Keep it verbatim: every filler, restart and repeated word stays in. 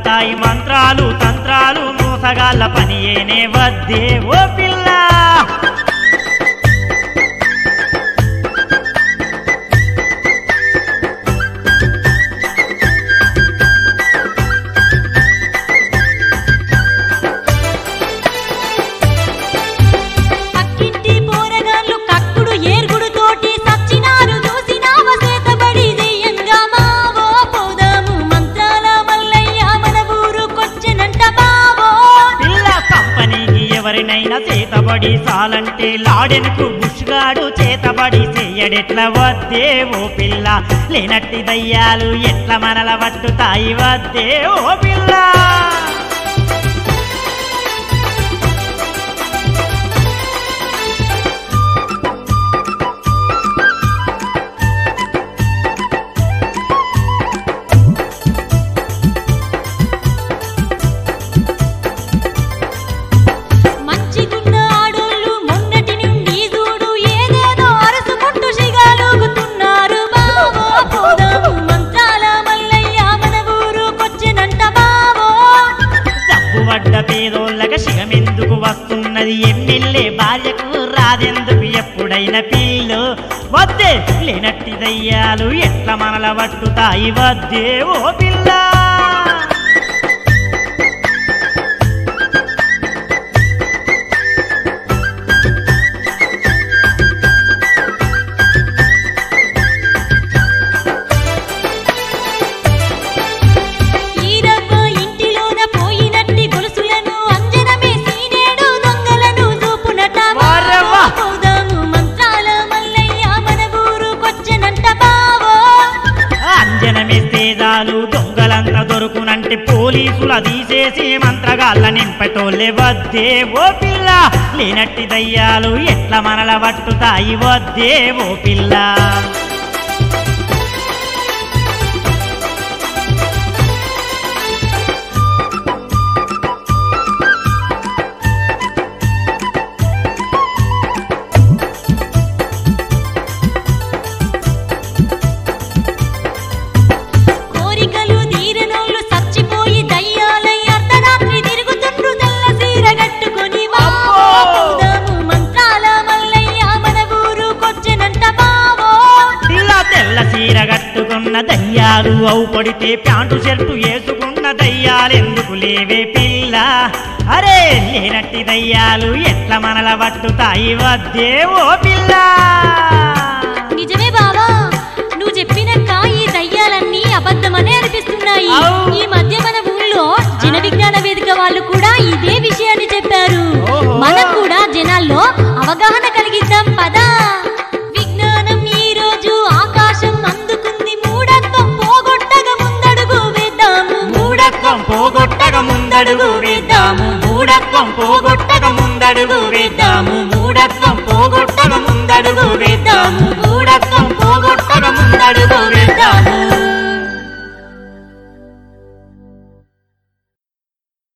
పడతాయి మంత్రాలు తంత్రాలు మోసగాళ్ళ పని ఏనే వద్దే ఓ పిల్ల చేతబడి సాలంటే లాడెనుకు బుష్గాడు చేతబడి చెయ్యడెట్ల వద్దే ఓ పిల్ల లేనట్టి దయ్యాలు ఎట్ల మనల పట్టుతాయి వద్దే ఓ పిల్ల పేదోళ్ళక శిగమెందుకు వస్తున్నది ఎమ్మెల్యే భార్యకు రాదెందుకు ఎప్పుడైనా పిల్లు వద్దే లేనట్టి దయ్యాలు ఎట్ల మనల పట్టుతాయి వద్దే ఓ పిల్ల దొంగలంతా దొరుకునంటే పోలీసుల తీసేసి మంత్రగాళ్ళ నింపటోళ్ళే వద్దే ఓ పిల్ల లేనట్టి దయ్యాలు ఎట్ల మనల పట్టుతాయి వద్దే ఓ పిల్ల చీరగట్టుకున్న దయ్యాలు అవు పడితే ప్యాంటు షర్టు వేసుకున్న దయ్యాలెందుకు లేవే పిల్ల అరే లేనట్టి దయ్యాలు ఎట్ల మనల పట్టుతాయి వద్దే ఓ పిల్ల నిజమే బావా నువ్వు చెప్పినక్క ఈ దయ్యాలన్నీ అబద్ధమనే అనిపిస్తున్నాయి ఈ మధ్య మన ఊళ్ళో జన విజ్ఞాన వేదిక వాళ్ళు కూడా ఇదే విషయాన్ని చెప్పారు మనం కూడా జనాల్లో అవగాహన కలిగిద్దాం పదా విజ్ఞానం ఈ రోజు ఆకాశం అందుకుంది మూఢత్వం పోగొట్టగా ముందడుగు వేద్దాము మూఢత్వం పోగొట్టగా ముందడుగు వేద్దాము మూఢత్వం పోగొట్టగా ముందడుగు వేద్దాము మూఢత్వం పోగొట్టగా ముందడుగు